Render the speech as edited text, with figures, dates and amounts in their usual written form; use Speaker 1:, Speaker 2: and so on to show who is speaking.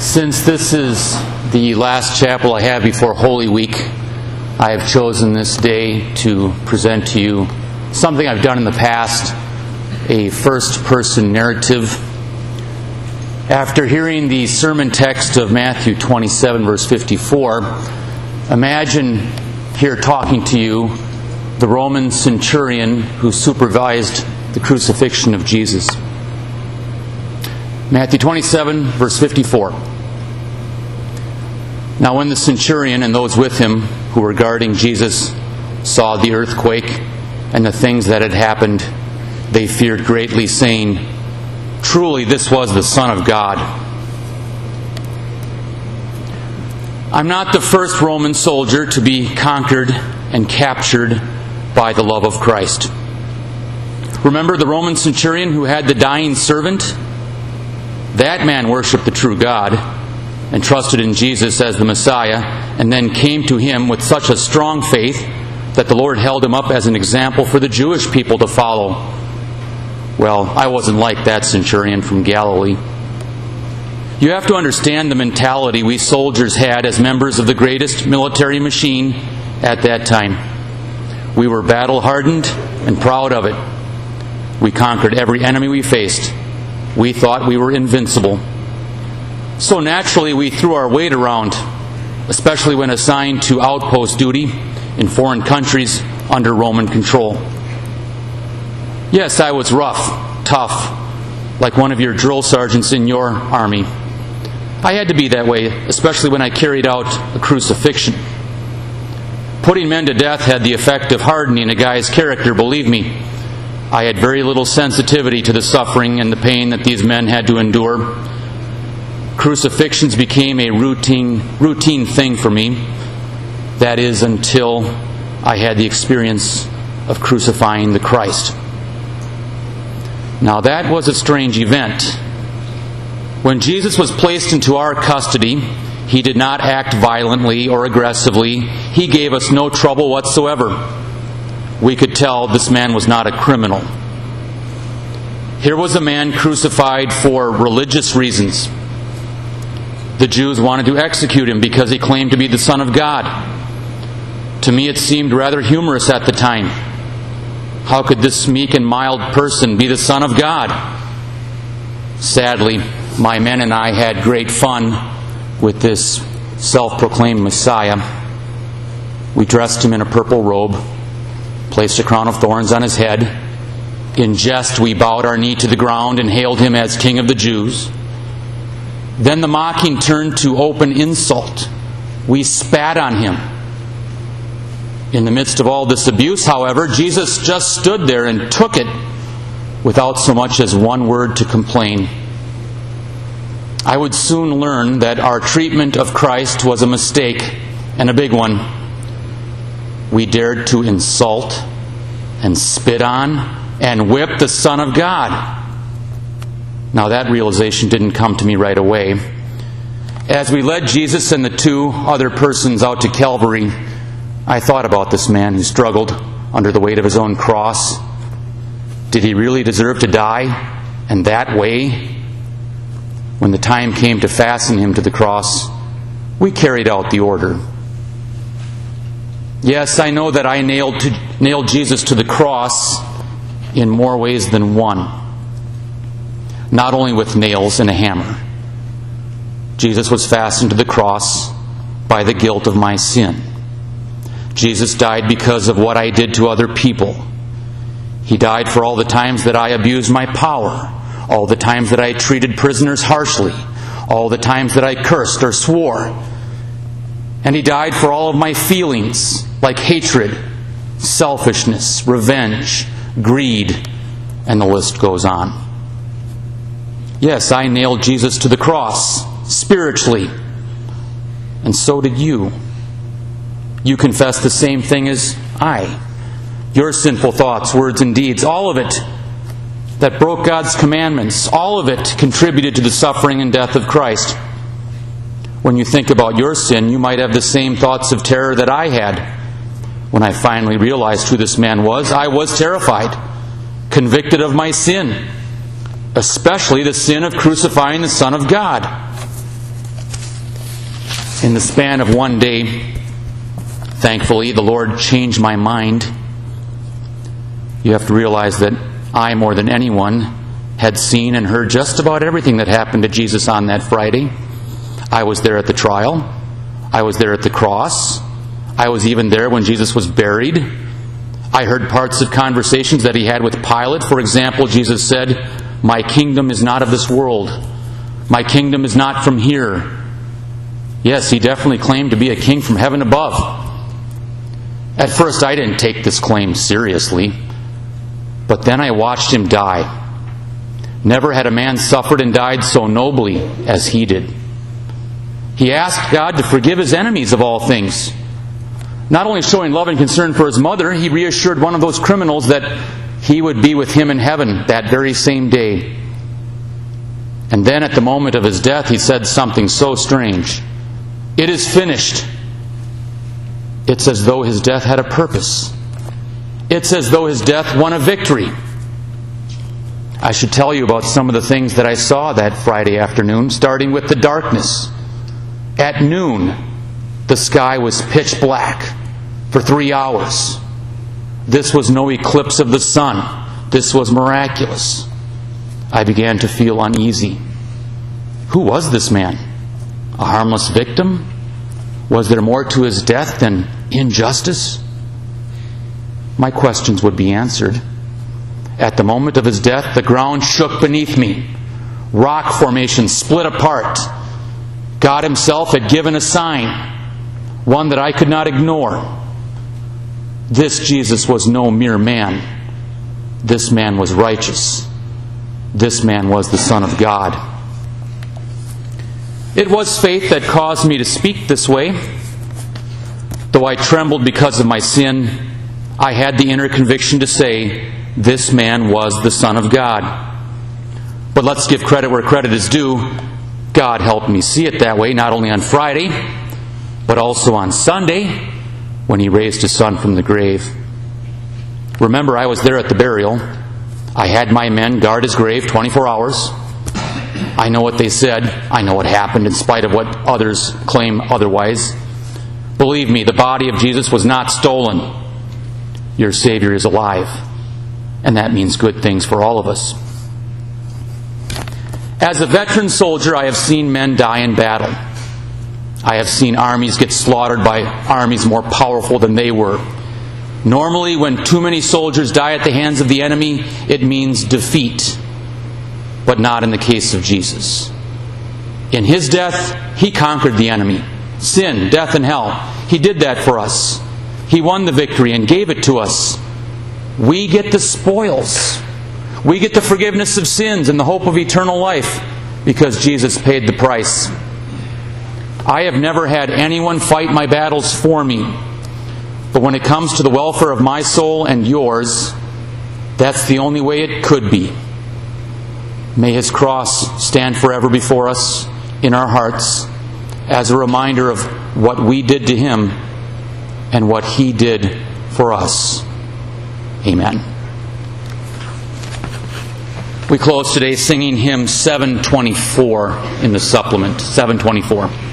Speaker 1: Since this is the last chapel I have before Holy Week, I have chosen this day to present to you something I've done in the past, a first-person narrative. After hearing the sermon text of Matthew 27, verse 54, imagine here talking to you the Roman centurion who supervised the crucifixion of Jesus. Matthew 27, verse 54. Now when the centurion and those with him who were guarding Jesus saw the earthquake and the things that had happened, they feared greatly, saying, "Truly this was the Son of God." I'm not the first Roman soldier to be conquered and captured by the love of Christ. Remember the Roman centurion who had the dying servant? That man worshipped the true God and trusted in Jesus as the Messiah, and then came to him with such a strong faith that the Lord held him up as an example for the Jewish people to follow. Well, I wasn't like that centurion from Galilee. You have to understand the mentality we soldiers had as members of the greatest military machine at that time. We were battle-hardened and proud of it. We conquered every enemy we faced. We thought we were invincible. So naturally we threw our weight around, especially when assigned to outpost duty in foreign countries under Roman control. Yes, I was rough, tough, like one of your drill sergeants in your army. I had to be that way, especially when I carried out a crucifixion. Putting men to death had the effect of hardening a guy's character, believe me. I had very little sensitivity to the suffering and the pain that these men had to endure. Crucifixions became a routine thing for me. That is, until I had the experience of crucifying the Christ. Now that was a strange event. When Jesus was placed into our custody, He did not act violently or aggressively. He gave us no trouble whatsoever. We could tell this man was not a criminal. Here was a man crucified for religious reasons. The Jews wanted to execute him because he claimed to be the Son of God. To me it seemed rather humorous at the time. How could this meek and mild person be the Son of God? Sadly, my men and I had great fun with this self-proclaimed Messiah. We dressed him in a purple robe, placed a crown of thorns on his head. In jest, we bowed our knee to the ground and hailed him as King of the Jews. Then the mocking turned to open insult. We spat on him. In the midst of all this abuse, however, Jesus just stood there and took it without so much as one word to complain. I would soon learn that our treatment of Christ was a mistake, and a big one. We dared to insult and spit on and whip the Son of God. Now that realization didn't come to me right away. As we led Jesus and the two other persons out to Calvary, I thought about this man who struggled under the weight of his own cross. Did he really deserve to die? And that way? When the time came to fasten him to the cross, we carried out the order. Yes, I know that I nailed Jesus to the cross in more ways than one. Not only with nails and a hammer. Jesus was fastened to the cross by the guilt of my sin. Jesus died because of what I did to other people. He died for all the times that I abused my power, all the times that I treated prisoners harshly, all the times that I cursed or swore. And He died for all of my feelings, like hatred, selfishness, revenge, greed, and the list goes on. Yes, I nailed Jesus to the cross, spiritually. And so did you. You confess the same thing as I. Your sinful thoughts, words, and deeds, all of it that broke God's commandments, all of it contributed to the suffering and death of Christ. When you think about your sin, you might have the same thoughts of terror that I had. When I finally realized who this man was, I was terrified, convicted of my sin. especially the sin of crucifying the Son of God. In the span of one day, thankfully, the Lord changed my mind. You have to realize that I, more than anyone, had seen and heard just about everything that happened to Jesus on that Friday. I was there at the trial. I was there at the cross. I was even there when Jesus was buried. I heard parts of conversations that he had with Pilate. For example, Jesus said, "My kingdom is not of this world. My kingdom is not from here." Yes, he definitely claimed to be a king from heaven above. At first, I didn't take this claim seriously. But then I watched him die. Never had a man suffered and died so nobly as he did. He asked God to forgive his enemies of all things. Not only showing love and concern for his mother, he reassured one of those criminals that he would be with him in heaven that very same day. And then at the moment of his death, he said something so strange. "It is finished." It's as though his death had a purpose. It's as though his death won a victory. I should tell you about some of the things that I saw that Friday afternoon, starting with the darkness. At noon, the sky was pitch black for 3 hours. This was no eclipse of the sun. This was miraculous. I began to feel uneasy. Who was this man? A harmless victim? Was there more to his death than injustice? My questions would be answered. At the moment of his death, the ground shook beneath me. Rock formations split apart. God himself had given a sign, one that I could not ignore. This Jesus was no mere man. This man was righteous. This man was the Son of God. It was faith that caused me to speak this way. Though I trembled because of my sin, I had the inner conviction to say, this man was the Son of God. But let's give credit where credit is due. God helped me see it that way, not only on Friday, but also on Sunday, when he raised his Son from the grave. Remember, I was there at the burial. I had my men guard his grave 24 hours. I know what they said. I know what happened in spite of what others claim otherwise. Believe me, the body of Jesus was not stolen. Your Savior is alive. And that means good things for all of us. As a veteran soldier, I have seen men die in battle. I have seen armies get slaughtered by armies more powerful than they were. Normally, when too many soldiers die at the hands of the enemy, it means defeat. But not in the case of Jesus. In his death, he conquered the enemy. Sin, death, and hell. He did that for us. He won the victory and gave it to us. We get the spoils. We get the forgiveness of sins and the hope of eternal life because Jesus paid the price. I have never had anyone fight my battles for me. But when it comes to the welfare of my soul and yours, that's the only way it could be. May his cross stand forever before us in our hearts as a reminder of what we did to him and what he did for us. Amen. We close today singing hymn 724 in the supplement. 724.